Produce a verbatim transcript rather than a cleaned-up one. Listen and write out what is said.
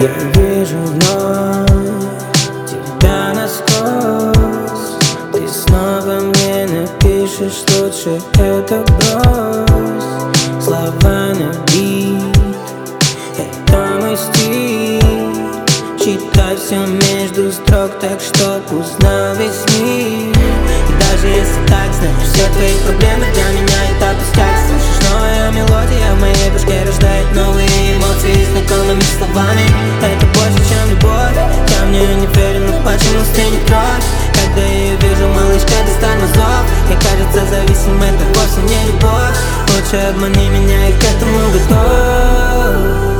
Я вижу вновь тебя насквозь. Ты снова мне напишешь, лучше это брось. Слова на бит, это мой стиль. Читай все между строк, так чтоб узнал весь мир. И даже если так, знаешь, все твои проблемы для меня это пустяк. Слышишь, новая мелодия в моей башке рождает новые эмоции знакомыми словами. Это больше, чем любовь. Я мне не верю, но почему стынет кровь, когда я ее вижу, малышка, достань на зов. Мне кажется, зависим, это вовсе не любовь. Лучше обмани меня, и к этому готов.